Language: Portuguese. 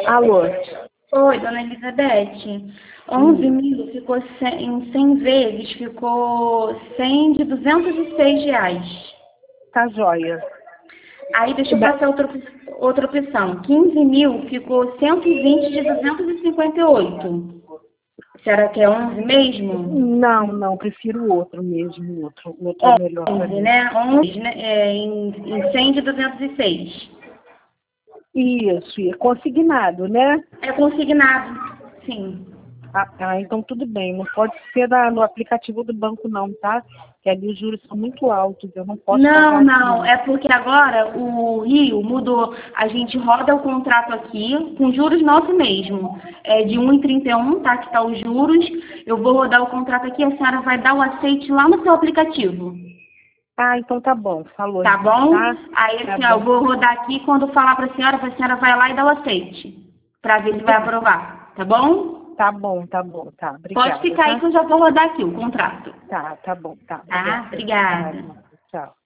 Alô? Oi, dona Elizabeth. 11 mil ficou em 100 vezes, ficou 100 de R$ 206. Tá joia. Aí deixa eu passar outra opção. 15 mil ficou 120 de 258. Será que é 11 mesmo? Não, prefiro o outro mesmo, o outro é melhor pra 11, mim. né? 11, né? Em 100 de 206. Isso, e é consignado, né? É consignado, sim. Então tudo bem, não pode ser no aplicativo do banco não, tá? Que ali os juros são muito altos, eu não posso pagar Não, aqui. é porque agora o Rio mudou. A gente roda o contrato aqui com juros nosso mesmo. É de 1,31, tá? Que tá os juros. Eu vou rodar o contrato aqui, a senhora vai dar o aceite lá no seu aplicativo. Então tá bom, falou Tá então, bom? tá? Aí Tá assim, ó, eu bom. vou rodar aqui quando falar pra senhora vai lá e dar o aceite. Pra ver se vai aprovar. Tá bom? Tá bom, tá. Pode Obrigada, ficar aí tá? que eu já vou rodar aqui o contrato. Tá bom, tá. Tá? Obrigada. Obrigada. Tchau.